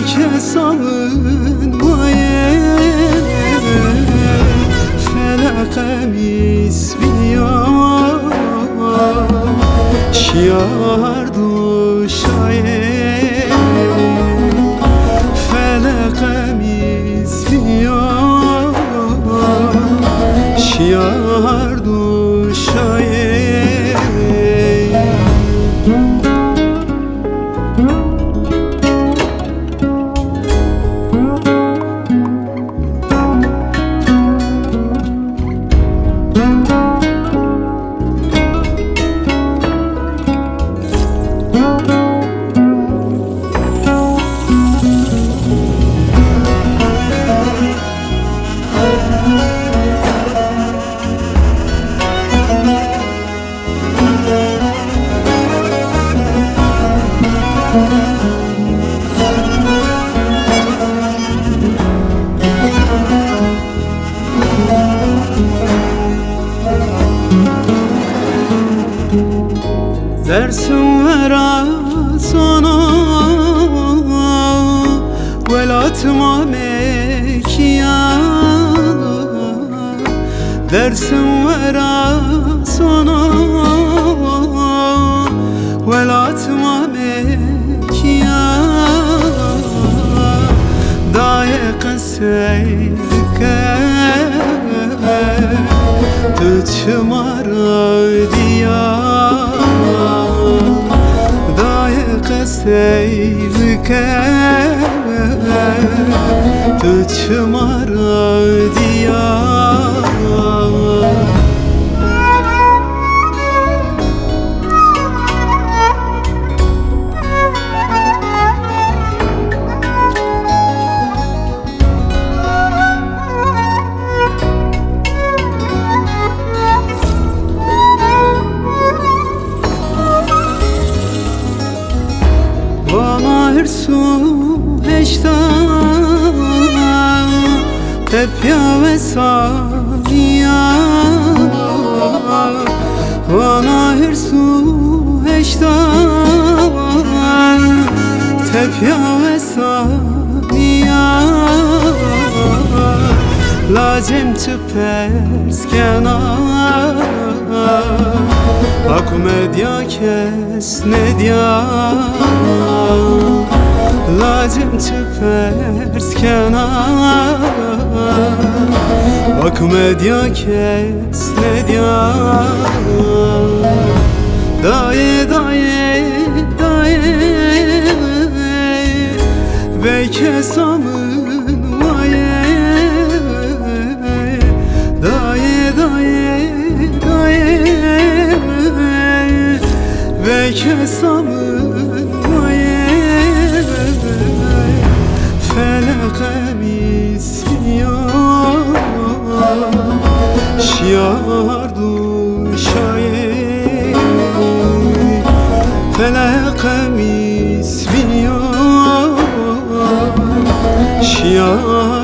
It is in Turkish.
kesamın vaye felakam ismiyor şiar duşaye felakam ismiyor şiar duşaye Dersim vera sana velatma mekiya dersim vera sana velatma mekiya daye seyrke tıçmara diya seyrke tıçmara diya bana her su heştan tepya ve saniya bana her su heştan tepya ve saniya lazım çıpers kenar akumedya kes ne diya lazım çıpers kenar akumedya kes ne diya daye daye daye ve kesamın vaye daye daye daye ve kesamın vaye felakam ismiyor şiar duşaye felakam ismiyor şiar